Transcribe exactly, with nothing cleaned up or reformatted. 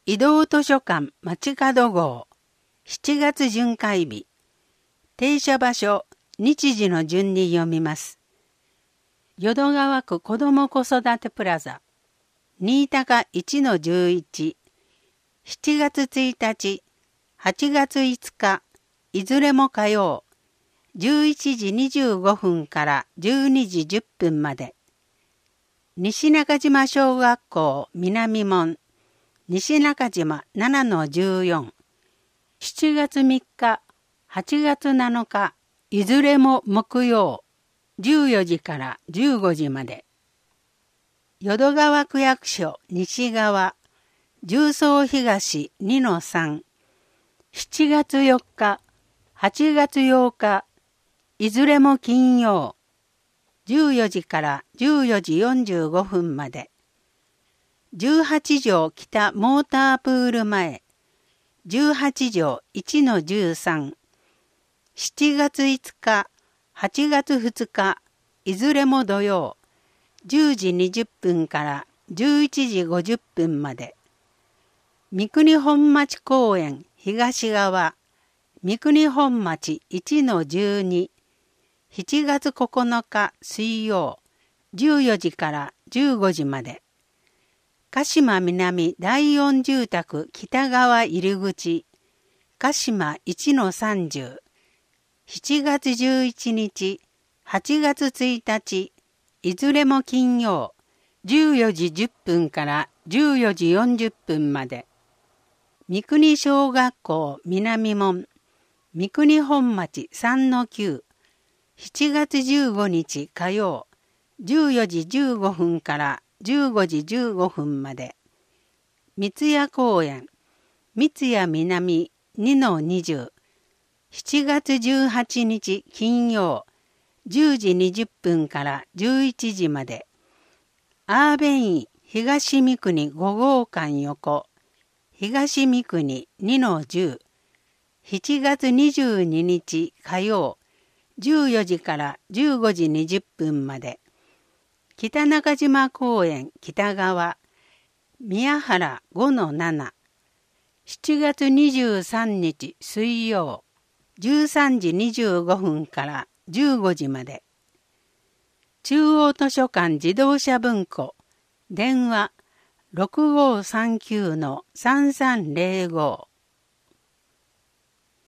移動図書館街角号しちがつ巡回日停車場所日時の順に読みます。淀川区子ども子育てプラザ新高 いちのじゅういち しちがつついたちはちがついつかいずれも火曜じゅういちじにじゅうごふんからじゅうにじじゅっぷんまで西中島小学校南門西中島 ななのじゅうよん しちがつみっかはちがつなのかいずれも木曜じゅうよじからじゅうごじまで淀川区役所西側重曹東 にのさん しちがつよっかはちがつようかいずれも金曜じゅうよじからじゅうよじよんじゅうごふんまでじゅうはちじょう北モータープール前じゅうはちじょう いちのじゅうさん しちがついつかはちがつふつかいずれも土曜じゅうじにじゅっぷんからじゅういちじごじゅっぷんまで三国本町公園東側三国本町 いちのじゅうに しちがつここのか水曜じゅうよじからじゅうごじまで鹿島南第四住宅北側入り口鹿島 いちのさんじゅう しちがつじゅういちにちはちがつついたちいずれも金曜じゅうよじじゅっぷんからじゅうよじよんじゅっぷんまで三国小学校南門三国本町 さんのきゅう しちがつじゅうごにち火曜じゅうよじじゅうごふんからじゅうごじじゅうごふんまで三谷公園三谷南 にのにじゅう しちがつじゅうはちにち金曜じゅうじにじゅっぷんからじゅういちじまでアーベイン東三国ごごうかん横東三国 にのじゅう しちがつにじゅうににち火曜じゅうよじからじゅうごじにじゅっぷんまで北中島公園北側宮原 ごのなな しちがつにじゅうさんにち水曜じゅうさんじにじゅうごふんからじゅうごじまで中央図書館自動車文庫電話 ろくごーさんきゅうのさんさんぜろご